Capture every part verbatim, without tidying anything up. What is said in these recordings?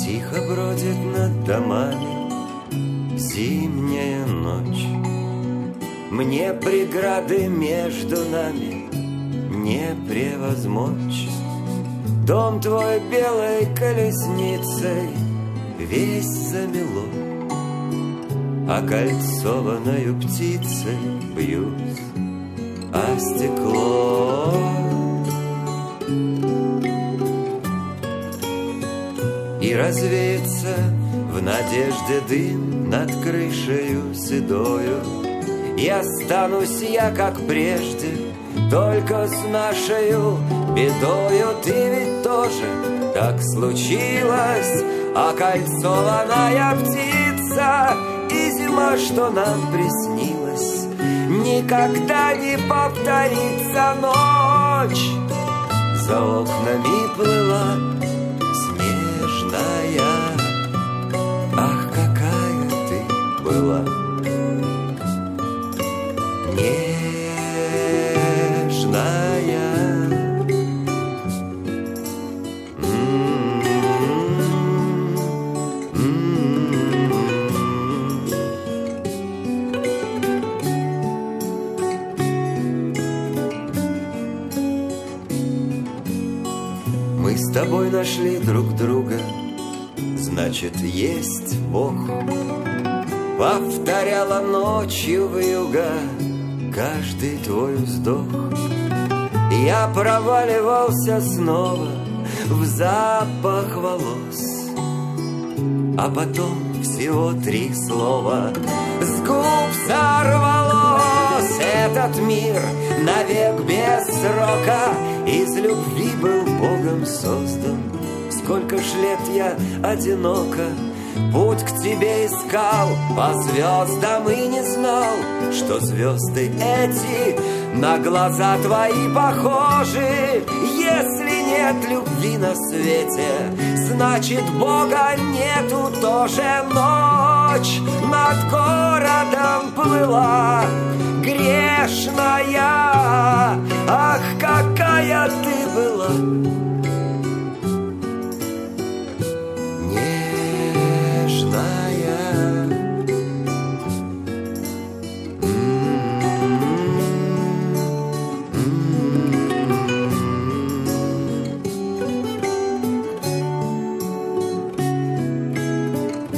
Тихо бродит над домами зимняя ночь. Мне преграды между нами не превозмочь. Дом твой белой колесницей весь замело, окольцованною птицей бьюсь о стекло. И развеется в надежде дым над крышею седою, и останусь я, как прежде, только с нашею бедою. Ты ведь тоже, так случилось, окольцованная птица, и зима, что нам приснилась, никогда не повторится. Ночь за окнами плыла снежная. Ах, какая ты была нежная. Мы с тобой нашли друг друга, значит, есть Бог. Повторяла ночью вьюга каждый твой вздох. Я проваливался снова в запах волос, а потом всего три слова с губ сорвалось. Этот мир навек без срока из любви был Богом создан. Сколько ж лет я одиноко путь к тебе искал по звездам и не знал, что звезды эти на глаза твои похожи. Если нет любви на свете, значит, Бога нету тоже. Ночь над городом плыла грешная. Ах, какая ты была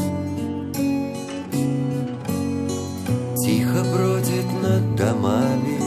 тихо бродит над домами